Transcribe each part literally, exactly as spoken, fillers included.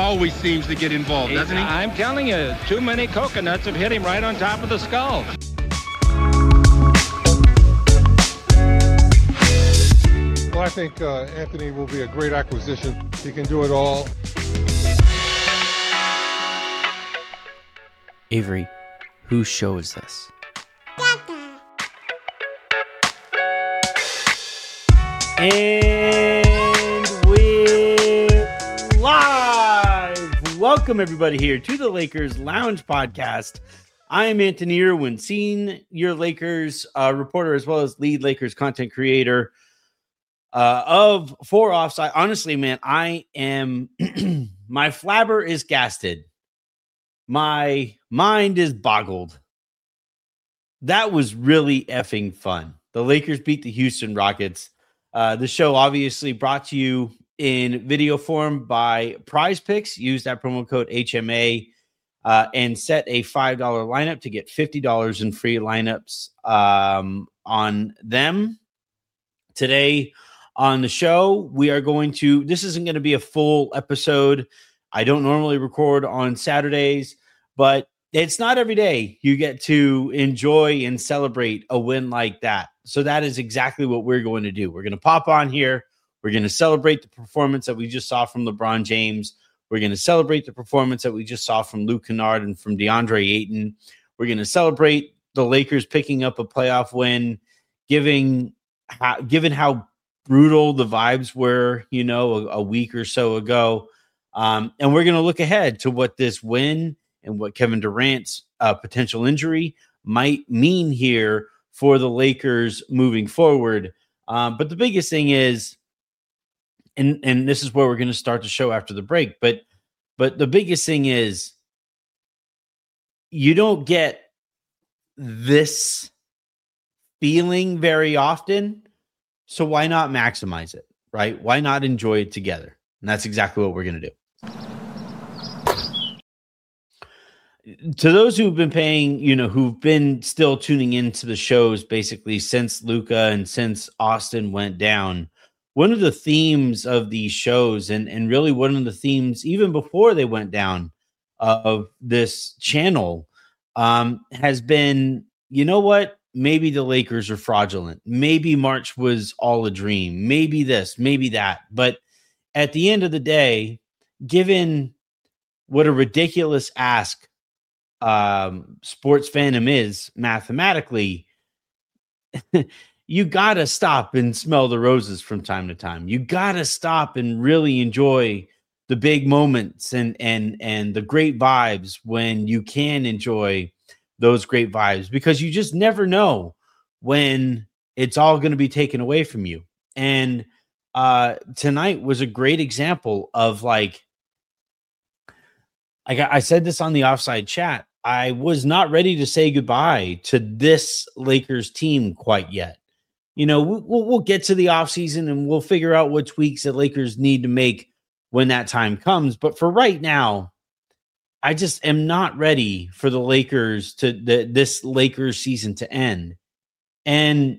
always seems to get involved, doesn't he? I'm telling you, too many coconuts have hit him right on top of the skull. Well, I think uh, Anthony will be a great acquisition. He can do it all. Avery, whose show is this? And we're live! Welcome, everybody, here to the Lakers Lounge Podcast. I am Anthony Irwin, senior Lakers uh, reporter as well as lead Lakers content creator uh, of Four Offside. Honestly, man, I am... my flabber is gasted. My mind is boggled. That was really effing fun. The Lakers beat the Houston Rockets. Uh, the show obviously brought to you in video form by Prize Picks. Use that promo code H M A uh, and set a five dollars lineup to get fifty dollars in free lineups um, on them. Today on the show, we are going to, this isn't going to be a full episode. I don't normally record on Saturdays, but it's not every day you get to enjoy and celebrate a win like that. So that is exactly what we're going to do. We're going to pop on here. We're going to celebrate the performance that we just saw from LeBron James. We're going to celebrate the performance that we just saw from Luke Kennard and from DeAndre Ayton. We're going to celebrate the Lakers picking up a playoff win, giving how, given how brutal the vibes were, you know, a, a week or so ago. Um, and we're going to look ahead to what this win and what Kevin Durant's uh, potential injury might mean here for the Lakers moving forward. Um, but the biggest thing is, and, and this is where we're going to start the show after the break, but, but the biggest thing is you don't get this feeling very often. So why not maximize it, right? Why not enjoy it together? And that's exactly what we're going to do. To those who've been paying, you know, who've been still tuning into the shows basically since Luka and since Austin went down, one of the themes of these shows, and, and really one of the themes even before they went down uh, of this channel um, has been, you know what? Maybe the Lakers are fraudulent. Maybe March was all a dream. Maybe this, maybe that. But at the end of the day, given what a ridiculous ask um, sports fandom is mathematically, you got to stop and smell the roses from time to time. You got to stop and really enjoy the big moments and, and, and the great vibes when you can enjoy those great vibes, because you just never know when it's all going to be taken away from you. And uh, tonight was a great example of like, I, I said this on the offside chat. I was not ready to say goodbye to this Lakers team quite yet. You know, we'll, we'll get to the offseason and we'll figure out what tweaks that Lakers need to make when that time comes. But for right now, I just am not ready for the Lakers to the, this Lakers season to end. And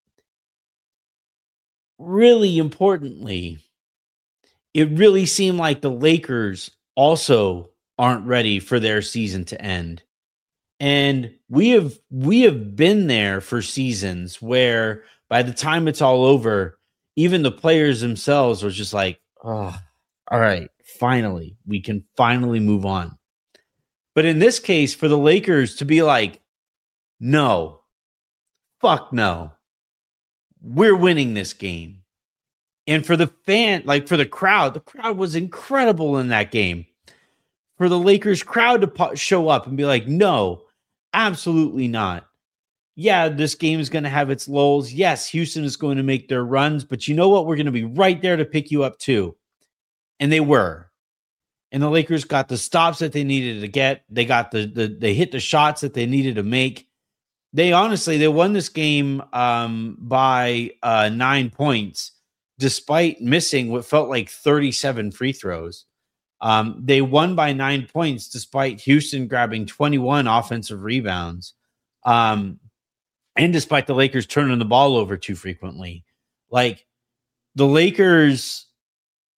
really importantly, it really seemed like the Lakers also aren't ready for their season to end. And we have we have been there for seasons where by the time it's all over, even the players themselves are just like, oh, all right, finally, we can finally move on. But in this case, for the Lakers to be like, no, fuck no, we're winning this game. And for the fan, like for the crowd, the crowd was incredible in that game. For the Lakers crowd to po- show up and be like, no, absolutely not. Yeah, this game is going to have its lulls. Yes, Houston is going to make their runs, but you know what? We're going to be right there to pick you up too. And they were. And the Lakers got the stops that they needed to get. They got the, the they hit the shots that they needed to make. They honestly, they won this game um, by uh, nine points, despite missing what felt like thirty-seven free throws. Um, they won by nine points, despite Houston grabbing twenty-one offensive rebounds. Um, and despite the Lakers turning the ball over too frequently. Like, the Lakers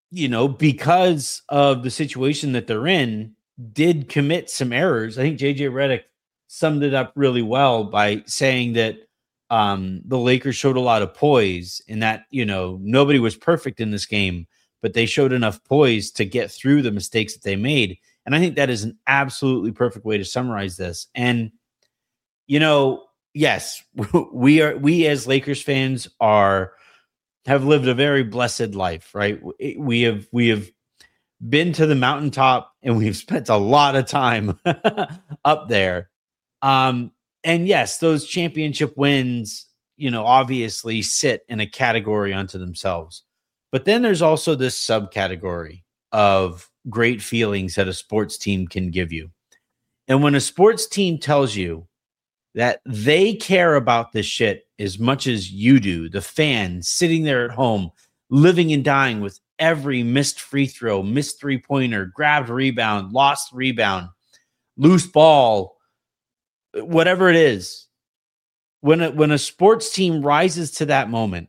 you know, because of the situation that they're in, did commit some errors. I think J J Redick summed it up really well by saying that um, the Lakers showed a lot of poise in that, you know, nobody was perfect in this game, but they showed enough poise to get through the mistakes that they made. And I think that is an absolutely perfect way to summarize this. And, you know, yes, we are, we as Lakers fans are, have lived a very blessed life, right? We have, we have been to the mountaintop and we've spent a lot of time up there. Um, and yes, those championship wins, you know, obviously sit in a category unto themselves. But then there's also this subcategory of great feelings that a sports team can give you. And when a sports team tells you that they care about this shit as much as you do, the fan sitting there at home, living and dying with every missed free throw, missed three-pointer, grabbed rebound, lost rebound, loose ball, whatever it is, when a, when a sports team rises to that moment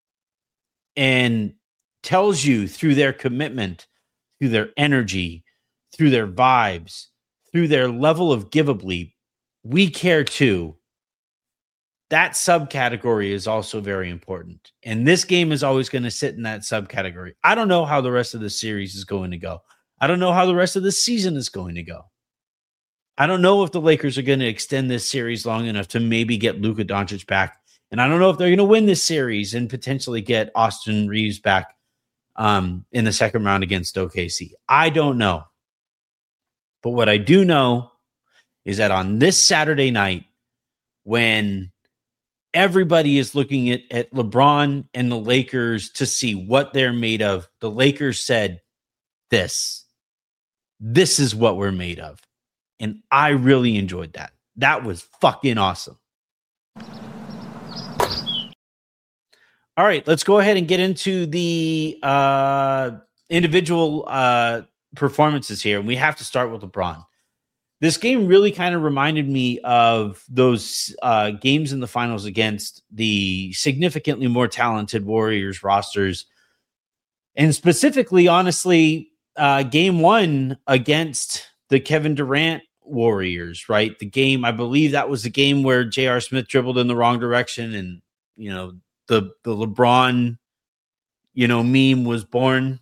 and tells you through their commitment, through their energy, through their vibes, through their level of giveably, we care too, that subcategory is also very important. And this game is always going to sit in that subcategory. I don't know how the rest of the series is going to go. I don't know how the rest of the season is going to go. I don't know if the Lakers are going to extend this series long enough to maybe get Luka Doncic back. And I don't know if they're going to win this series and potentially get Austin Reeves back um, in the second round against O K C. I don't know. But what I do know is that on this Saturday night, when everybody is looking at, at LeBron and the Lakers to see what they're made of, the Lakers said, this, this is what we're made of. And I really enjoyed that. That was fucking awesome. All right, let's go ahead and get into the uh, individual uh, performances here. And we have to start with LeBron. This game really kind of reminded me of those uh, games in the finals against the significantly more talented Warriors rosters. And specifically, honestly, uh, game one against the Kevin Durant Warriors, right? The game, I believe that was the game where J R. Smith dribbled in the wrong direction and, you know, the, the LeBron, you know, meme was born.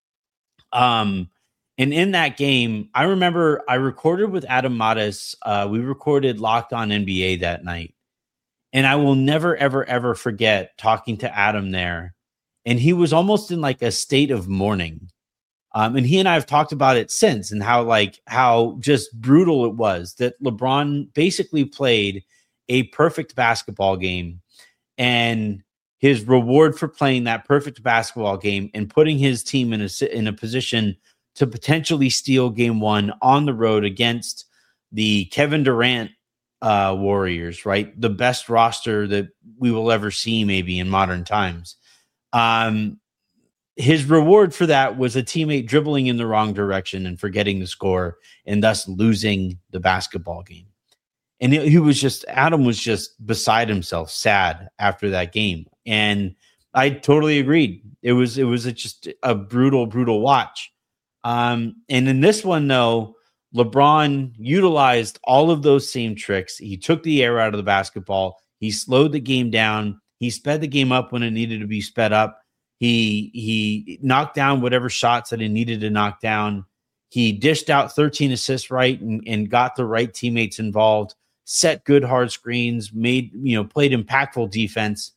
Um, And in that game, I remember I recorded with Adam Mattis. Uh, we recorded Locked On N B A that night. And I will never, ever, ever forget talking to Adam there. And he was almost in like a state of mourning. Um, and he and I have talked about it since and how like how just brutal it was that LeBron basically played a perfect basketball game. And his reward for playing that perfect basketball game and putting his team in a, in a position to potentially steal game one on the road against the Kevin Durant uh, Warriors, right? The best roster that we will ever see maybe in modern times. Um, his reward for that was a teammate dribbling in the wrong direction and forgetting the score and thus losing the basketball game. And he, he was just, Adam was just beside himself, sad after that game. And I totally agreed. It was, it was a, just a brutal, brutal watch. Um, and in this one, though, LeBron utilized all of those same tricks. He took the air out of the basketball. He slowed the game down. He sped the game up when it needed to be sped up. He he knocked down whatever shots that he needed to knock down. He dished out thirteen assists right and, and got the right teammates involved, set good hard screens, made, you know, played impactful defense,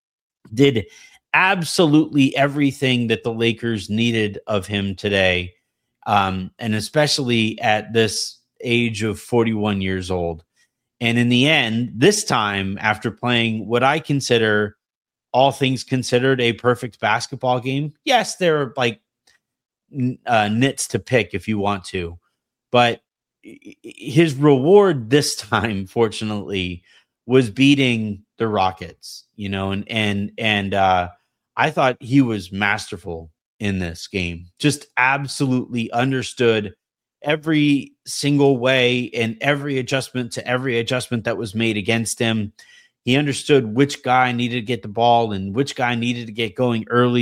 did absolutely everything that the Lakers needed of him today. Um, and especially at this age of forty-one years old. And in the end, this time, after playing what I consider, all things considered, a perfect basketball game, yes, there are like uh, nits to pick if you want to. But his reward this time, fortunately, was beating the Rockets, you know, and, and, and uh, I thought he was masterful in this game. Just absolutely understood every single way and every adjustment to every adjustment that was made against him. He understood which guy needed to get the ball and which guy needed to get going early.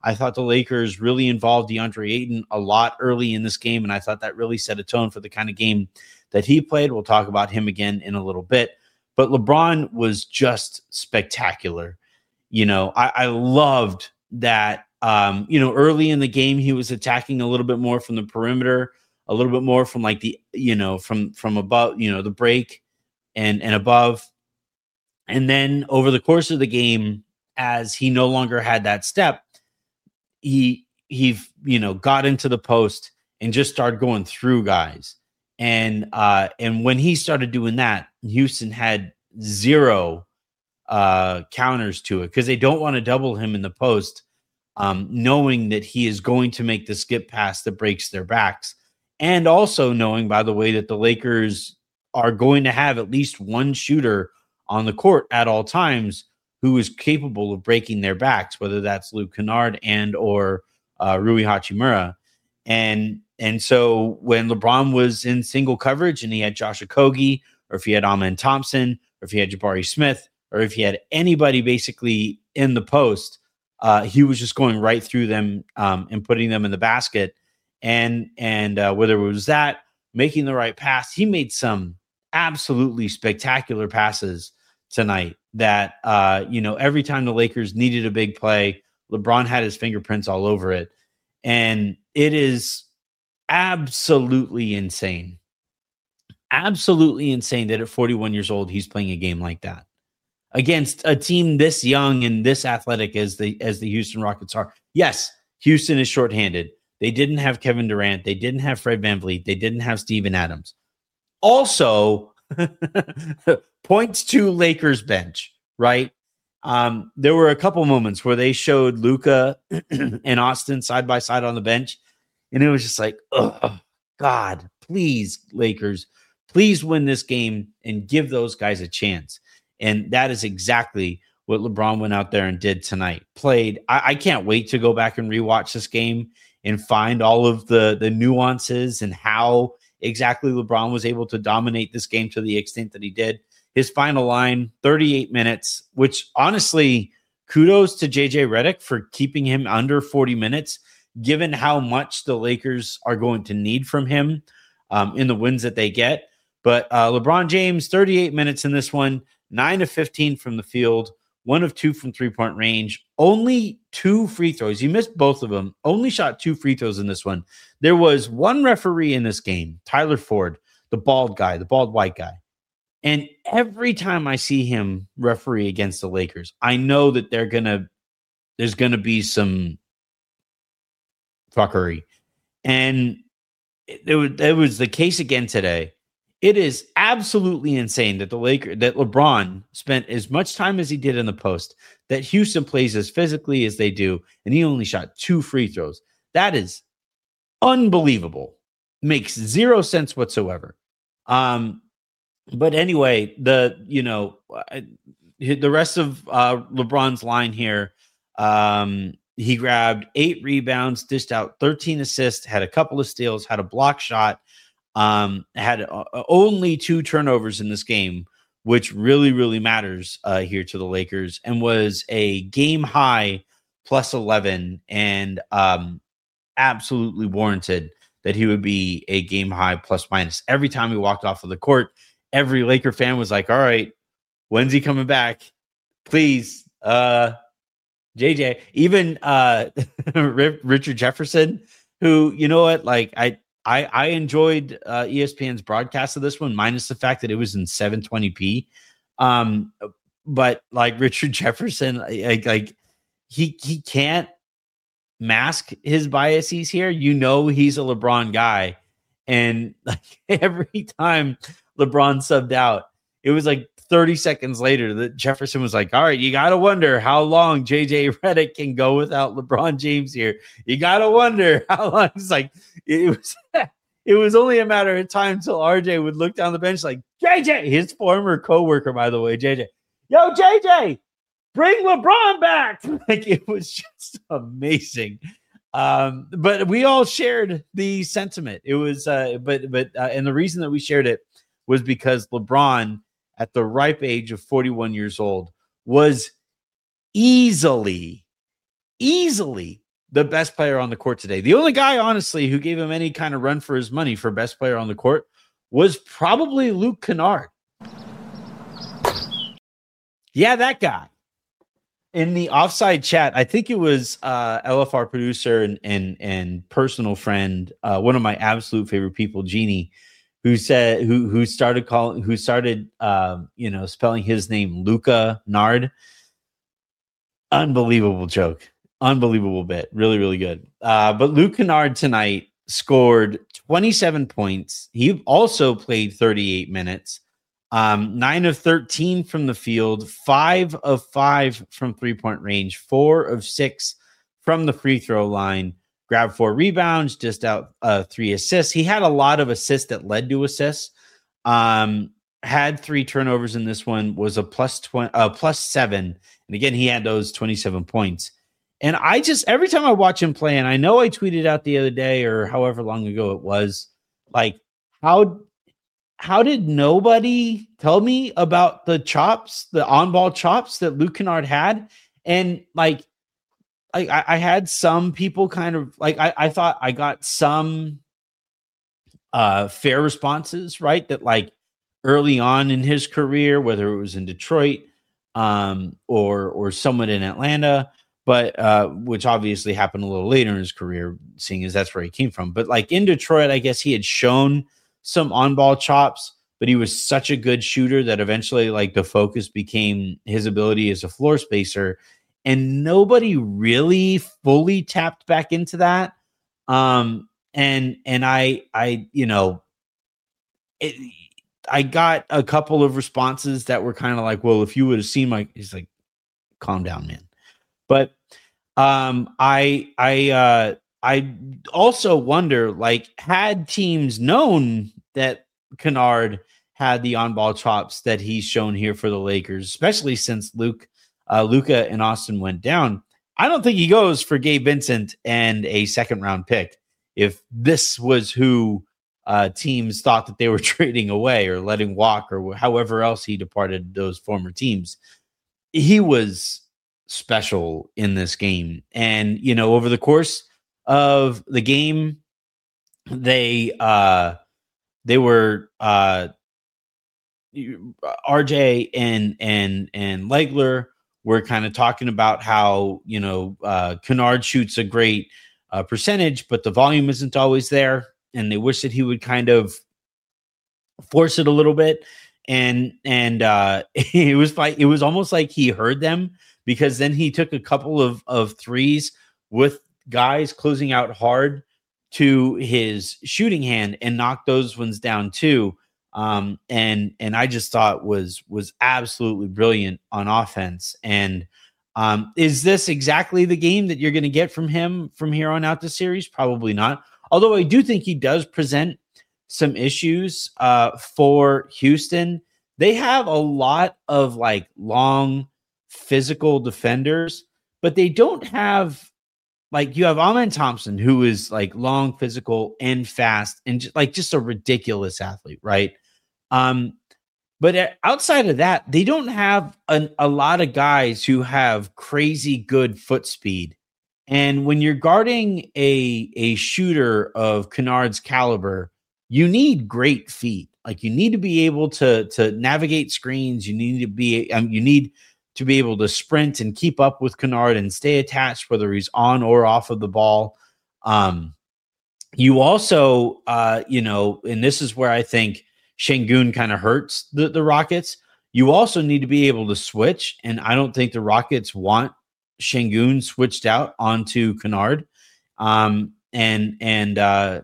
I thought the Lakers really involved DeAndre Ayton a lot early in this game, and I thought that really set a tone for the kind of game that he played. We'll talk about him again in a little bit. But LeBron was just spectacular. You know, I, I loved that, um, you know, early in the game, he was attacking a little bit more from the perimeter, a little bit more from like the, you know, from, from above, you know, the break and, and above. And then over the course of the game, as he no longer had that step, he, he, you know, got into the post and just started going through guys. And, uh, and when he started doing that, Houston had zero uh, counters to it because they don't want to double him in the post, um, knowing that he is going to make the skip pass that breaks their backs. And also knowing, by the way, that the Lakers are going to have at least one shooter on the court at all times who is capable of breaking their backs, whether that's Luke Kennard and or uh, Rui Hachimura. And and so when LeBron was in single coverage and he had Josh Okogie, or if he had Amen Thompson, or if he had Jabari Smith, or if he had anybody basically in the post, uh, he was just going right through them um, and putting them in the basket. And and uh, whether it was that, making the right pass, he made some absolutely spectacular passes tonight that, uh, you know, every time the Lakers needed a big play, LeBron had his fingerprints all over it. And it is absolutely insane. Absolutely insane that at forty-one years old, he's playing a game like that against a team this young and this athletic as the, as the Houston Rockets are. Yes, Houston is shorthanded. They didn't have Kevin Durant. They didn't have Fred VanVleet. They didn't have Steven Adams. Also, points to Lakers bench, right? Um, there were a couple moments where they showed Luka and Austin side by side on the bench, and it was just like, oh, God, please, Lakers, please win this game and give those guys a chance. And that is exactly what LeBron went out there and did tonight. Played. I, I can't wait to go back and rewatch this game and find all of the, the nuances and how exactly LeBron was able to dominate this game to the extent that he did. His final line, thirty-eight minutes, which honestly, kudos to J J Redick for keeping him under forty minutes, given how much the Lakers are going to need from him um, in the wins that they get. But uh, LeBron James, thirty-eight minutes in this one, nine of fifteen from the field, one of two from three-point range, only two free throws. He missed both of them, only shot two free throws in this one. There was one referee in this game, Tyler Ford, the bald guy, the bald white guy. And every time I see him referee against the Lakers, I know that they're gonna, there's gonna be some fuckery. And it, it, was, it was the case again today. It is absolutely insane that the Lakers, that LeBron spent as much time as he did in the post, that Houston plays as physically as they do, and he only shot two free throws. That is unbelievable. Makes zero sense whatsoever. Um, but anyway, the you know the rest of uh, LeBron's line here. Um, he grabbed eight rebounds, dished out thirteen assists, had a couple of steals, had a block shot. Um, had uh, only two turnovers in this game, which really, really matters uh, here to the Lakers, and was a game high plus eleven, and um, absolutely warranted that he would be a game high plus minus. Every time he walked off of the court, every Laker fan was like, all right, when's he coming back? Please, uh, J J. Even uh, Richard Jefferson, who, you know what, like, I, I, I enjoyed uh, E S P N's broadcast of this one, minus the fact that it was in seven twenty p. Um, but like Richard Jefferson, like, like he he can't mask his biases here. You know, he's a LeBron guy, and like every time LeBron subbed out, it was like thirty seconds later that Jefferson was like, all right, you got to wonder how long J J Redick can go without LeBron James here. You got to wonder how long. It's like, it was, it was only a matter of time until R J would look down the bench like, J J, his former coworker, by the way, J J, yo, J J, bring LeBron back. Like, it was just amazing. Um, but we all shared the sentiment. It was, uh, but, but, uh, and the reason that we shared it was because LeBron, at the ripe age of forty-one years old, was easily, easily the best player on the court today. The only guy, honestly, who gave him any kind of run for his money for best player on the court was probably Luke Kennard. Yeah, that guy. In the offside chat, I think it was uh, L F R producer and and and personal friend, uh, one of my absolute favorite people, Jeannie, who said who who started calling who started um, you know spelling his name Luca Nard. Unbelievable joke, unbelievable bit, really really good. Uh, but Luke Kennard tonight scored twenty-seven points. He also played thirty-eight minutes. Um, nine of thirteen from the field, five of five from three-point range, four of six from the free throw line, grabbed four rebounds, just out uh, three assists. He had a lot of assists that led to assists. Um, had three turnovers in this one, was a plus twenty, uh, plus seven. And again, he had those twenty-seven points. And I just, every time I watch him play, and I know I tweeted out the other day or however long ago it was, like, how How did nobody tell me about the chops, the on-ball chops that Luke Kennard had? And like, I, I had some people kind of like, I, I thought I got some uh, fair responses, right? That like early on in his career, whether it was in Detroit um, or, or someone in Atlanta, but uh, which obviously happened a little later in his career, seeing as that's where he came from. But like in Detroit, I guess he had shown some on-ball chops, but he was such a good shooter that eventually like the focus became his ability as a floor spacer, and nobody really fully tapped back into that. Um, and, and I, I, you know, it, I got a couple of responses that were kind of like, well, if you would have seen my, he's like, calm down, man. But um, I, I, uh, I also wonder, like, had teams known that Kennard had the on-ball chops that he's shown here for the Lakers, especially since Luke, uh, Luka and Austin went down, I don't think he goes for Gabe Vincent and a second-round pick if this was who uh, teams thought that they were trading away or letting walk or however else he departed those former teams. He was special in this game. And, you know, over the course of the game, they uh they were uh R J and and and Legler were kind of talking about how, you know, uh Kennard shoots a great uh, percentage, but the volume isn't always there, and they wish that he would kind of force it a little bit. And and uh it was like it was almost like he heard them, because then he took a couple of of threes with guys closing out hard to his shooting hand and knocked those ones down too. Um, and, and I just thought was, was absolutely brilliant on offense. And um, is this exactly the game that you're going to get from him from here on out this series? Probably not. Although I do think he does present some issues uh, for Houston. They have a lot of like long physical defenders, but they don't have, like, you have Amen Thompson, who is like long, physical, and fast, and just, like just a ridiculous athlete, right? Um, but outside of that, they don't have an, a lot of guys who have crazy good foot speed. And when you're guarding a a shooter of Kennard's caliber, you need great feet. Like, you need to be able to to navigate screens. You need to be um, you need. to be able to sprint and keep up with Kennard and stay attached, whether he's on or off of the ball. Um, you also, uh, you know, and this is where I think Şengün kind of hurts the, the Rockets. You also need to be able to switch, and I don't think the Rockets want Şengün switched out onto Kennard. Um, and, and, uh,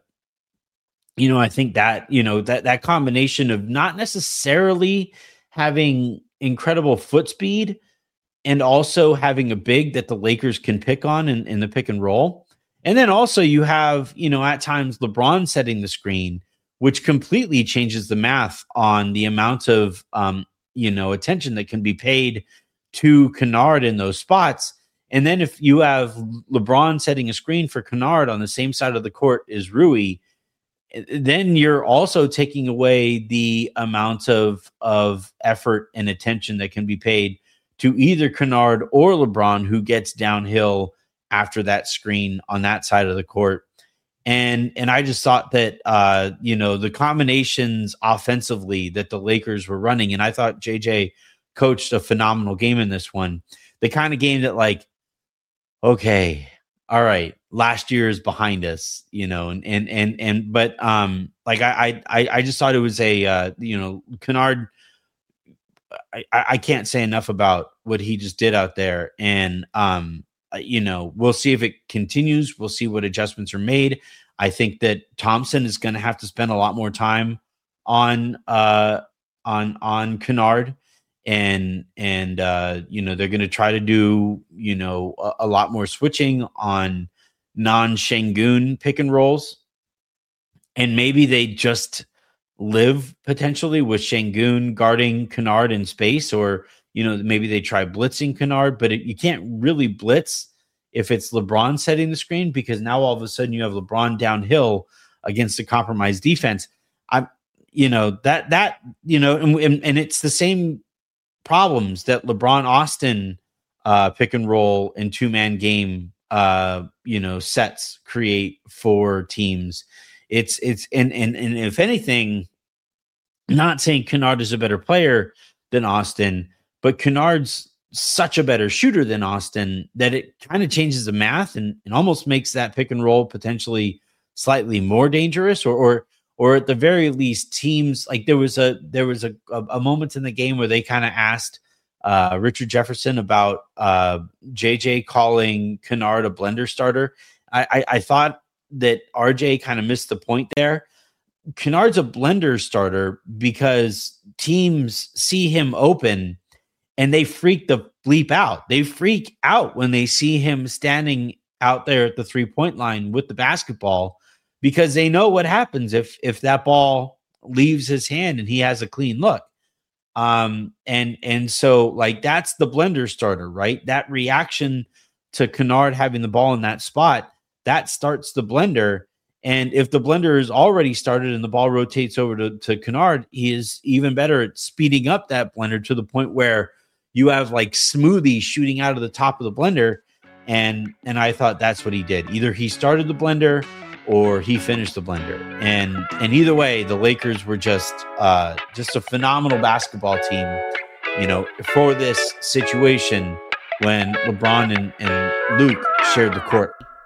you know, I think that, you know, that, that combination of not necessarily having incredible foot speed and also having a big that the Lakers can pick on in, in the pick and roll. And then also you have, you know, at times LeBron setting the screen, which completely changes the math on the amount of, um, you know, attention that can be paid to Kennard in those spots. And then if you have LeBron setting a screen for Kennard on the same side of the court as Rui, then you're also taking away the amount of, of effort and attention that can be paid to either Kennard or LeBron, who gets downhill after that screen on that side of the court. And and I just thought that, uh, you know, the combinations offensively that the Lakers were running, and I thought J J coached a phenomenal game in this one. The kind of game that, like, okay, all right, last year is behind us, you know, and and and and but um, like I I I just thought it was a uh, you know, Kennard. I I can't say enough about what he just did out there, and um. You know, we'll see if it continues. We'll see what adjustments are made. I think that Thompson is going to have to spend a lot more time on uh, on on Kennard, and and uh, you know, they're going to try to do, you know, a, a lot more switching on non-Şengün pick and rolls, and maybe they just live potentially with Şengün guarding Kennard in space, or you know, maybe they try blitzing Kennard, but it, you can't really blitz if it's LeBron setting the screen, because now all of a sudden you have LeBron downhill against a compromised defense. I'm, you know, that, that, you know, and, and, and it's the same problems that LeBron Austin uh, pick and roll and two man game, uh, you know, sets create for teams. It's, it's, and, and, and if anything, not saying Kennard is a better player than Austin, but Kennard's such a better shooter than Austin that it kind of changes the math and, and almost makes that pick and roll potentially slightly more dangerous, or or or at the very least, teams like there was a there was a, a, a moment in the game where they kind of asked uh, Richard Jefferson about uh, J J calling Kennard a blender starter. I, I, I thought that R J kind of missed the point there. Kennard's a blender starter because teams see him open and they freak the bleep out. They freak out when they see him standing out there at the three-point line with the basketball, because they know what happens if if that ball leaves his hand and he has a clean look. Um, and and so, like, that's the blender starter, right? That reaction to Kennard having the ball in that spot, that starts the blender. And if the blender is already started and the ball rotates over to, to Kennard, he is even better at speeding up that blender to the point where you have like smoothies shooting out of the top of the blender. And and I thought that's what he did. Either he started the blender or he finished the blender. And and either way, the Lakers were just uh, just a phenomenal basketball team, you know, for this situation when LeBron and, and Luke shared the court.